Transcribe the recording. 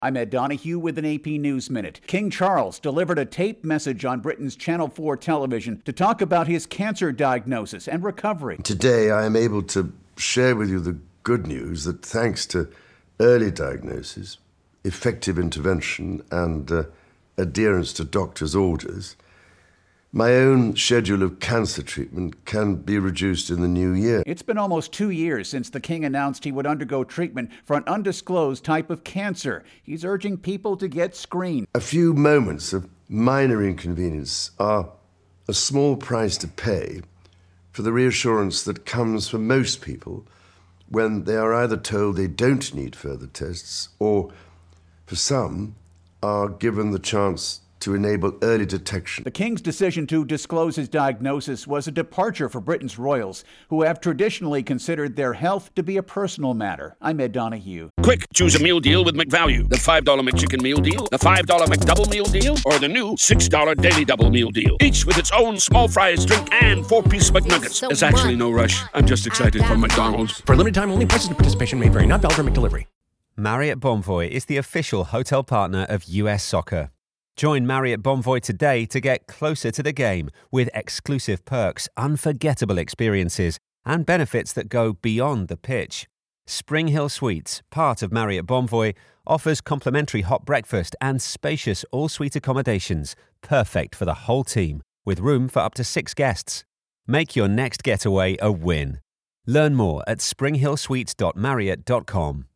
I'm Ed Donahue with an AP News Minute. King Charles delivered a taped message on Britain's Channel 4 television to talk about his cancer diagnosis and recovery. Today I am able to share with you the good news that thanks to early diagnosis, effective intervention and adherence to doctors' orders, my own schedule of cancer treatment can be reduced in the new year. It's been almost 2 years since the King announced he would undergo treatment for an undisclosed type of cancer. He's urging people to get screened. A few moments of minor inconvenience are a small price to pay for the reassurance that comes for most people when they are either told they don't need further tests or, for some, are given the chance to enable early detection. The King's decision to disclose his diagnosis was a departure for Britain's royals, who have traditionally considered their health to be a personal matter. I'm Ed Donahue. Quick, choose a meal deal with McValue. The $5 McChicken meal deal, the $5 McDouble meal deal, or the new $6 Daily Double meal deal. Each with its own small fries, drink, and 4-piece McNuggets. There's actually no rush. I'm just excited for McDonald's. For limited time only, prices and participation may vary. Not valid for McDelivery. Marriott Bonvoy is the official hotel partner of US Soccer. Join Marriott Bonvoy today to get closer to the game with exclusive perks, unforgettable experiences, and benefits that go beyond the pitch. Spring Hill Suites, part of Marriott Bonvoy, offers complimentary hot breakfast and spacious all-suite accommodations, perfect for the whole team, with room for up to 6 guests. Make your next getaway a win. Learn more at springhillsuites.marriott.com.